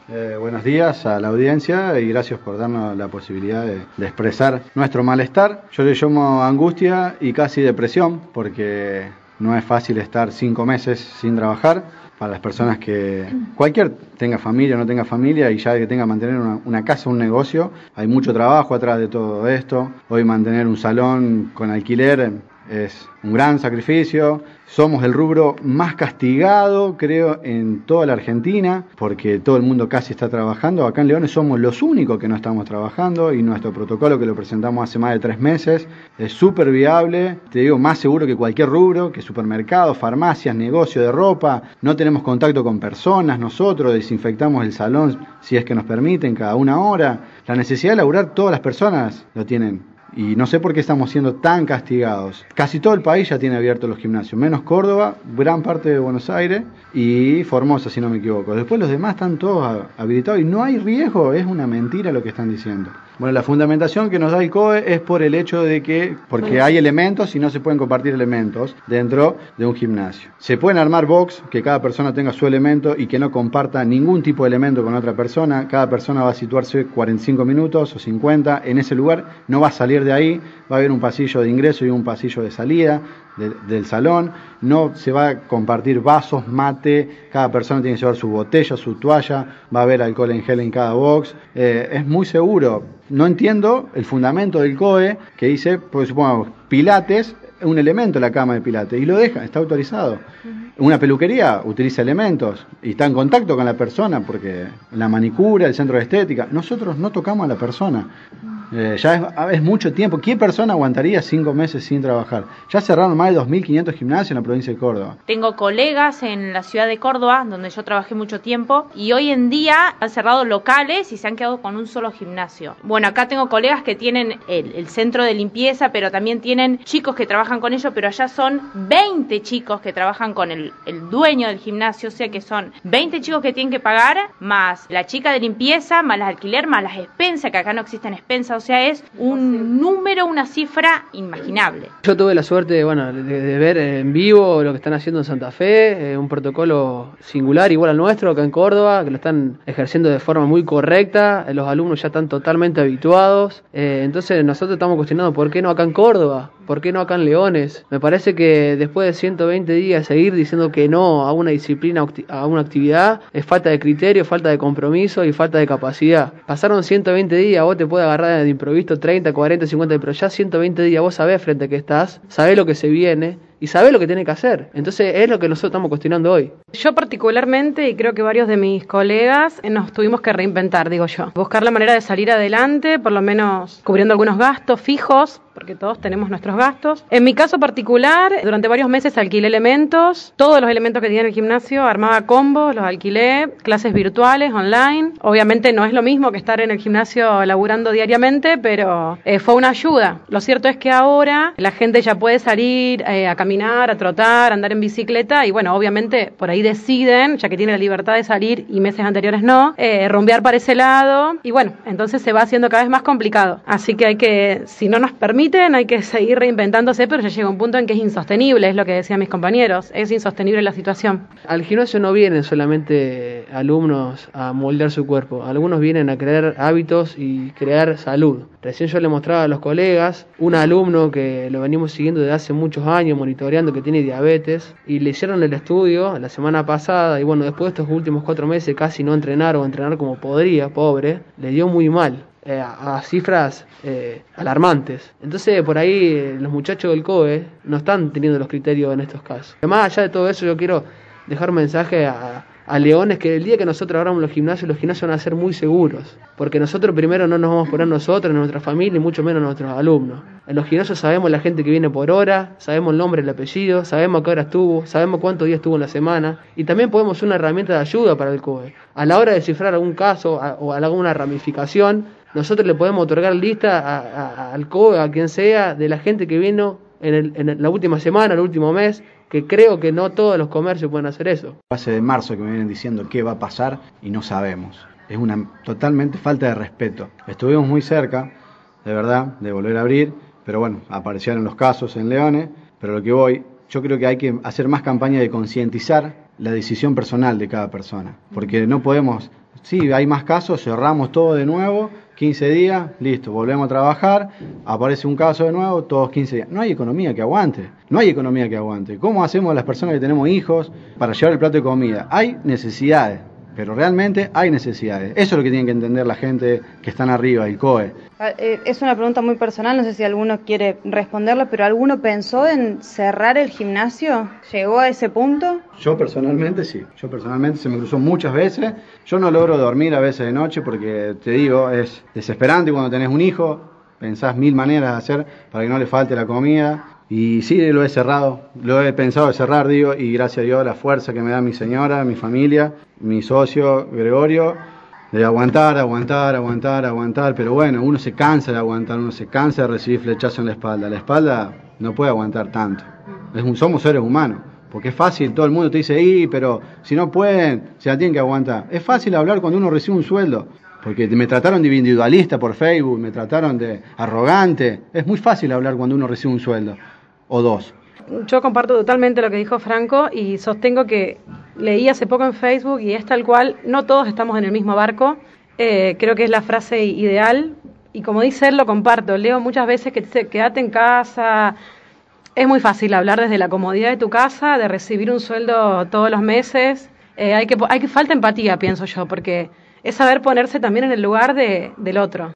Buenos días a la audiencia y gracias por darnos la posibilidad de expresar nuestro malestar. Yo le llamo angustia y casi depresión porque no es fácil estar 5 meses sin trabajar. Para las personas que cualquier tenga familia o no tenga familia y ya que tenga que mantener una casa, un negocio, hay mucho trabajo atrás de todo esto. Hoy mantener un salón con alquiler es un gran sacrificio. Somos el rubro más castigado, creo, en toda la Argentina, porque todo el mundo casi está trabajando. Acá en Leones somos los únicos que no estamos trabajando y nuestro protocolo, que lo presentamos hace más de 3 meses, es súper viable. Te digo, más seguro que cualquier rubro, que supermercados, farmacias, negocio de ropa. No tenemos contacto con personas, nosotros desinfectamos el salón si es que nos permiten cada 1 hora. La necesidad de laburar todas las personas lo tienen. Y no sé por qué estamos siendo tan castigados. Casi todo el país ya tiene abiertos los gimnasios, menos Córdoba, gran parte de Buenos Aires y Formosa, si no me equivoco. Después los demás están todos habilitados y no hay riesgo, es una mentira lo que están diciendo. Bueno, la fundamentación que nos da el COE es por el hecho de que, porque hay elementos y no se pueden compartir elementos dentro de un gimnasio. Se pueden armar box, que cada persona tenga su elemento y que no comparta ningún tipo de elemento con otra persona. Cada persona va a situarse 45 minutos o 50 en ese lugar, no va a salir de ahí, va a haber un pasillo de ingreso y un pasillo de salida del salón, no se va a compartir vasos, mate, cada persona tiene que llevar su botella, su toalla, va a haber alcohol en gel en cada box, es muy seguro. No entiendo el fundamento del COE que dice, pues supongamos, pilates, un elemento la cama de pilates, y lo deja, está autorizado. Una peluquería utiliza elementos y está en contacto con la persona, porque la manicura, el centro de estética, nosotros no tocamos a la persona. Ya es mucho tiempo. ¿Qué persona aguantaría 5 meses sin trabajar? Ya cerraron más de 2.500 gimnasios en la provincia de Córdoba. Tengo colegas en la ciudad de Córdoba, donde yo trabajé mucho tiempo, y hoy en día han cerrado locales y se han quedado con un solo gimnasio. Bueno, acá tengo colegas que tienen el centro de limpieza, pero también tienen chicos que trabajan con ellos, pero allá son 20 chicos que trabajan con el dueño del gimnasio, o sea que son 20 chicos que tienen que pagar, más la chica de limpieza, más el alquiler, más las expensas, que acá no existen expensas. O sea, es un número, una cifra inimaginable. Yo tuve la suerte de ver en vivo lo que están haciendo en Santa Fe, un protocolo singular igual al nuestro acá en Córdoba, que lo están ejerciendo de forma muy correcta, los alumnos ya están totalmente habituados, entonces nosotros estamos cuestionando por qué no acá en Córdoba, por qué no acá en Leones. Me parece que después de 120 días seguir diciendo que no a una disciplina, a una actividad, es falta de criterio, falta de compromiso y falta de capacidad. Pasaron 120 días, vos te puedes agarrar de improviso 30, 40, 50, pero ya 120 días vos sabés frente a qué estás, sabés lo que se viene y sabés lo que tenés que hacer. Entonces es lo que nosotros estamos cuestionando hoy. Yo particularmente, y creo que varios de mis colegas, nos tuvimos que reinventar, digo yo. Buscar la manera de salir adelante, por lo menos cubriendo algunos gastos fijos, porque todos tenemos nuestros gastos. En mi caso particular, durante varios meses alquilé elementos, todos los elementos que tenía en el gimnasio, armaba combos, los alquilé, clases virtuales, online. Obviamente no es lo mismo que estar en el gimnasio laburando diariamente, pero fue una ayuda. Lo cierto es que ahora la gente ya puede salir a caminar, a trotar, a andar en bicicleta, y bueno, obviamente por ahí deciden, ya que tienen la libertad de salir y meses anteriores no, rumbear para ese lado, y bueno, entonces se va haciendo cada vez más complicado. Así que hay que, si no nos permiten, hay que seguir reinventándose, pero ya llega un punto en que es insostenible, es lo que decían mis compañeros, es insostenible la situación. Al gimnasio no vienen solamente alumnos a moldear su cuerpo, algunos vienen a crear hábitos y crear salud. Recién yo le mostraba a los colegas un alumno que lo venimos siguiendo desde hace muchos años, monitoreando, que tiene diabetes, y le hicieron el estudio la semana pasada, y bueno, después de estos últimos 4 meses casi no entrenar o entrenar como podría, pobre, le dio muy mal. A cifras alarmantes. Entonces por ahí los muchachos del COE no están teniendo los criterios en estos casos. Además, allá de todo eso, yo quiero dejar un mensaje a Leones, que el día que nosotros abramos los gimnasios van a ser muy seguros, porque nosotros primero no nos vamos a poner nosotros, en nuestra familia, y mucho menos nuestros alumnos. En los gimnasios sabemos la gente que viene por hora, sabemos el nombre, el apellido, sabemos a qué hora estuvo, sabemos cuántos días estuvo en la semana, y también podemos ser una herramienta de ayuda para el COE. A la hora de descifrar algún caso o alguna ramificación, nosotros le podemos otorgar lista al COE, a quien sea, de la gente que vino en la última semana, el último mes, que creo que no todos los comercios pueden hacer eso. Hace de marzo que me vienen diciendo qué va a pasar y no sabemos. Es una totalmente falta de respeto. Estuvimos muy cerca, de verdad, de volver a abrir, pero bueno, aparecieron los casos en Leones, pero lo que voy, yo creo que hay que hacer más campaña de concientizar la decisión personal de cada persona, porque no podemos Sí, hay más casos, cerramos todo de nuevo, 15 días, listo, volvemos a trabajar, aparece un caso de nuevo, todos 15 días. No hay economía que aguante, no hay economía que aguante. ¿Cómo hacemos las personas que tenemos hijos para llevar el plato de comida? Hay necesidades, pero realmente hay necesidades. Eso es lo que tienen que entender la gente que están arriba, el COE. Es una pregunta muy personal, no sé si alguno quiere responderla, pero ¿alguno pensó en cerrar el gimnasio? ¿Llegó a ese punto? Yo personalmente sí, se me cruzó muchas veces. Yo no logro dormir a veces de noche porque, te digo, es desesperante cuando tenés un hijo, pensás 1000 maneras de hacer para que no le falte la comida. Y sí, lo he cerrado, lo he pensado de cerrar, digo, y gracias a Dios la fuerza que me da mi señora, mi familia, mi socio Gregorio, de aguantar, pero bueno, uno se cansa de aguantar, uno se cansa de recibir flechazos en la espalda no puede aguantar tanto, somos seres humanos, porque es fácil, todo el mundo te dice, pero si no pueden, se la tienen que aguantar, es fácil hablar cuando uno recibe un sueldo, porque me trataron de individualista por Facebook, me trataron de arrogante, es muy fácil hablar cuando uno recibe un sueldo, o dos. Yo comparto totalmente lo que dijo Franco y sostengo que leí hace poco en Facebook y es tal cual, no todos estamos en el mismo barco, creo que es la frase ideal y como dice él lo comparto, leo muchas veces que dice quédate en casa, es muy fácil hablar desde la comodidad de tu casa, de recibir un sueldo todos los meses, hay que falta empatía pienso yo, porque es saber ponerse también en el lugar del otro.